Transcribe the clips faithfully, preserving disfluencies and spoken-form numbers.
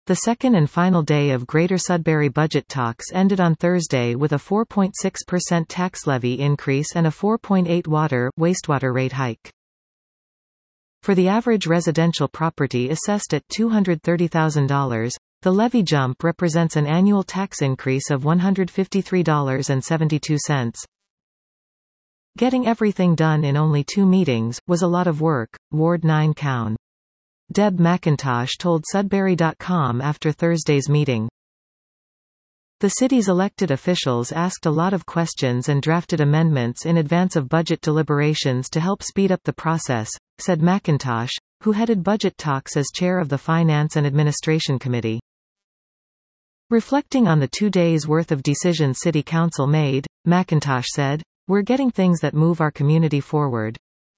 The second and final day of Greater Sudbury budget talks ended on Thursday with a four point six percent tax levy increase and a four point eight percent water, wastewater rate hike. For the average residential property assessed at two hundred thirty thousand dollars, the levy jump represents an annual tax increase of one hundred fifty-three dollars and seventy-two cents. Getting everything done in only two meetings was a lot of work, Ward nine Coun. Deb McIntosh told Sudbury dot com after Thursday's meeting. The city's elected officials asked a lot of questions and drafted amendments in advance of budget deliberations to help speed up the process, said McIntosh, who headed budget talks as chair of the Finance and Administration Committee. Reflecting on the two days' worth of decisions City Council made, McIntosh said, "We're getting things that move our community forward.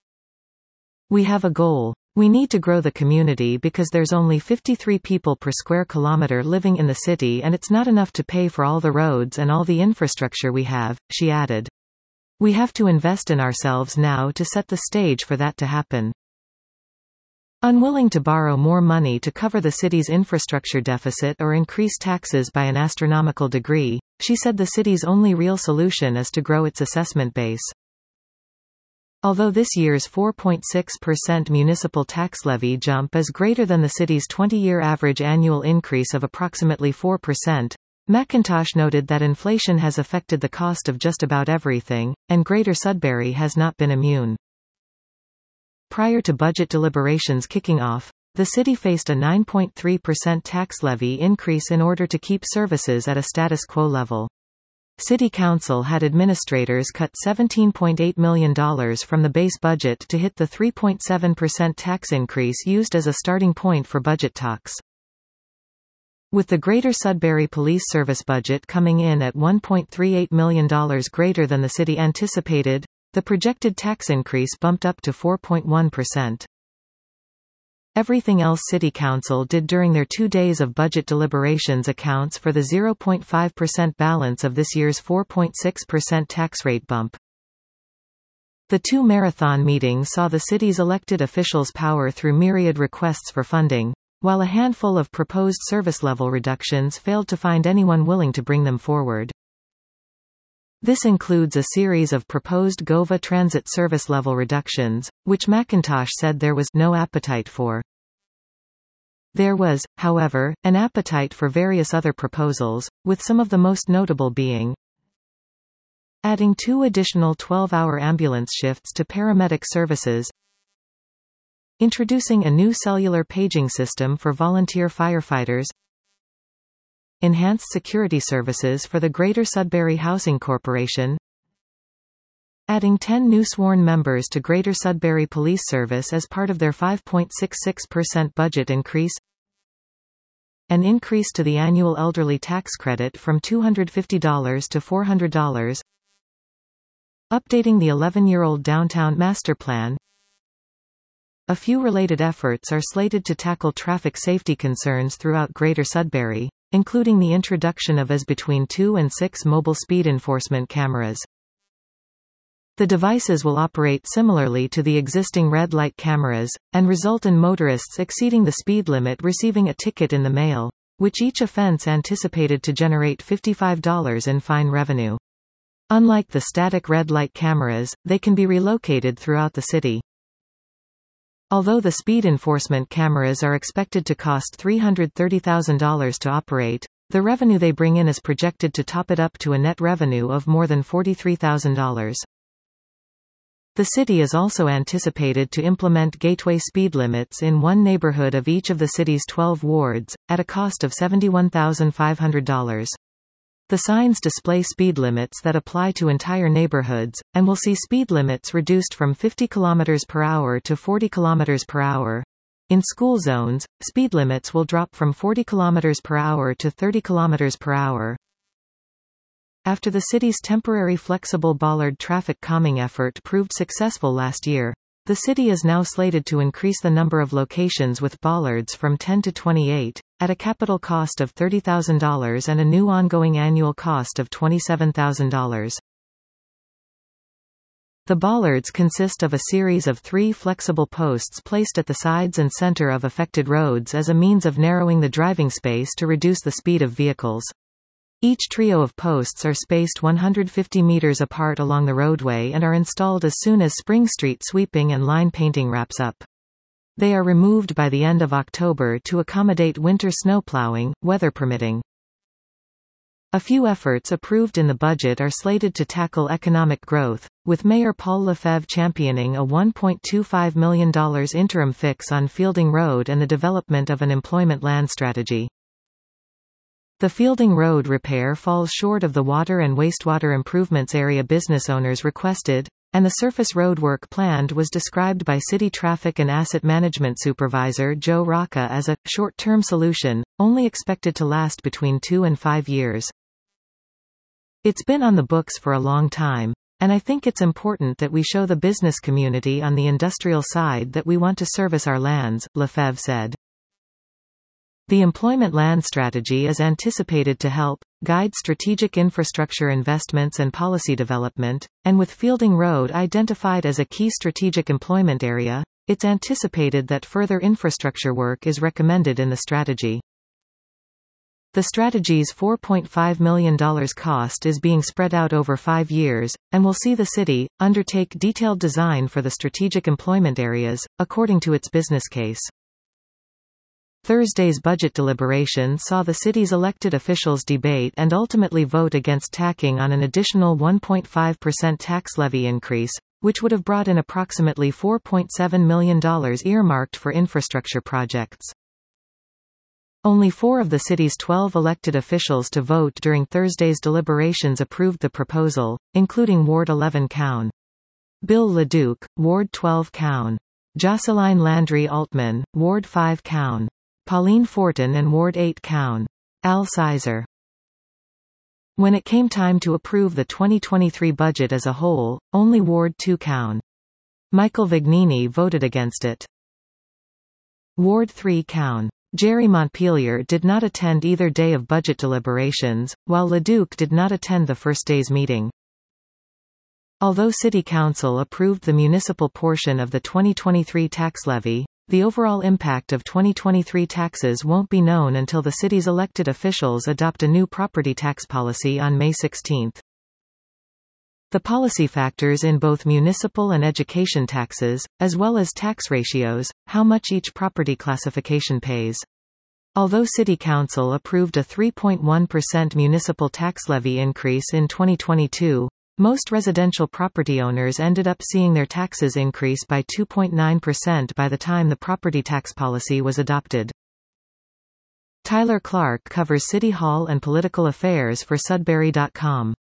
We have a goal. We need to grow the community because there's only fifty-three people per square kilometer living in the city and it's not enough to pay for all the roads and all the infrastructure we have," she added. "We have to invest in ourselves now to set the stage for that to happen." Unwilling to borrow more money to cover the city's infrastructure deficit or increase taxes by an astronomical degree, she said the city's only real solution is to grow its assessment base. Although this year's four point six percent municipal tax levy jump is greater than the city's twenty-year average annual increase of approximately four percent, McIntosh noted that inflation has affected the cost of just about everything, and Greater Sudbury has not been immune. Prior to budget deliberations kicking off, the city faced a nine point three percent tax levy increase in order to keep services at a status quo level. City Council had administrators cut seventeen point eight million dollars from the base budget to hit the three point seven percent tax increase used as a starting point for budget talks. With the Greater Sudbury Police Service budget coming in at one point three eight million dollars greater than the city anticipated, the projected tax increase bumped up to four point one percent. Everything else City Council did during their two days of budget deliberations accounts for the zero point five percent balance of this year's four point six percent tax rate bump. The two marathon meetings saw the city's elected officials power through myriad requests for funding, while a handful of proposed service level reductions failed to find anyone willing to bring them forward. This includes a series of proposed GOVA transit service level reductions, which McIntosh said there was no appetite for. There was, however, an appetite for various other proposals, with some of the most notable being adding two additional twelve-hour ambulance shifts to paramedic services, introducing a new cellular paging system for volunteer firefighters, enhanced security services for the Greater Sudbury Housing Corporation, adding ten new sworn members to Greater Sudbury Police Service as part of their five point six six percent budget increase, an increase to the annual elderly tax credit from two hundred fifty dollars to four hundred dollars, updating the eleven-year-old downtown master plan. A few related efforts are slated to tackle traffic safety concerns throughout Greater Sudbury, including the introduction of as between two and six mobile speed enforcement cameras. The devices will operate similarly to the existing red light cameras, and result in motorists exceeding the speed limit receiving a ticket in the mail, which each offense anticipated to generate fifty-five dollars in fine revenue. Unlike the static red light cameras, they can be relocated throughout the city. Although the speed enforcement cameras are expected to cost three hundred thirty thousand dollars to operate, the revenue they bring in is projected to top it up to a net revenue of more than forty-three thousand dollars. The city is also anticipated to implement gateway speed limits in one neighborhood of each of the city's twelve wards, at a cost of seventy-one thousand five hundred dollars. The signs display speed limits that apply to entire neighborhoods, and will see speed limits reduced from fifty kilometers per hour to forty kilometers per hour. In school zones, speed limits will drop from forty kilometers per hour to thirty kilometers per hour. After the city's temporary flexible bollard traffic calming effort proved successful last year, the city is now slated to increase the number of locations with bollards from ten to twenty-eight, at a capital cost of thirty thousand dollars and a new ongoing annual cost of twenty-seven thousand dollars. The bollards consist of a series of three flexible posts placed at the sides and center of affected roads as a means of narrowing the driving space to reduce the speed of vehicles. Each trio of posts are spaced one hundred fifty meters apart along the roadway and are installed as soon as spring street sweeping and line painting wraps up. They are removed by the end of October to accommodate winter snow plowing, weather permitting. A few efforts approved in the budget are slated to tackle economic growth, with Mayor Paul Lefebvre championing a one point two five million dollars interim fix on Fielding Road and the development of an employment land strategy. The Fielding Road repair falls short of the water and wastewater improvements area business owners requested, and the surface road work planned was described by City Traffic and Asset Management Supervisor Joe Rocca as a short-term solution, only expected to last between two and five years. It's been on the books for a long time, and I think it's important that we show the business community on the industrial side that we want to service our lands, Lefebvre said. The employment land strategy is anticipated to help guide strategic infrastructure investments and policy development, and with Fielding Road identified as a key strategic employment area, it's anticipated that further infrastructure work is recommended in the strategy. The strategy's four point five million dollars cost is being spread out over five years, and will see the city undertake detailed design for the strategic employment areas, according to its business case. Thursday's budget deliberation saw the city's elected officials debate and ultimately vote against tacking on an additional one point five percent tax levy increase, which would have brought in approximately four point seven million dollars earmarked for infrastructure projects. Only four of the city's twelve elected officials to vote during Thursday's deliberations approved the proposal, including Ward eleven Cown. Bill LeDuc, Ward twelve Cown. Jocelyn Landry Altman, Ward five Cown. Pauline Fortin and Ward eight Cown. Al Sizer. When it came time to approve the twenty twenty-three budget as a whole, only Ward two Cown. Michael Vignini voted against it. Ward three Cown. Jerry Montpelier did not attend either day of budget deliberations, while LeDuc did not attend the first day's meeting. Although City Council approved the municipal portion of the twenty twenty-three tax levy, the overall impact of twenty twenty-three taxes won't be known until the city's elected officials adopt a new property tax policy on May sixteenth. The policy factors in both municipal and education taxes, as well as tax ratios, how much each property classification pays. Although City Council approved a three point one percent municipal tax levy increase in twenty twenty-two, most residential property owners ended up seeing their taxes increase by two point nine percent by the time the property tax policy was adopted. Tyler Clark covers City Hall and political affairs for Sudbury dot com.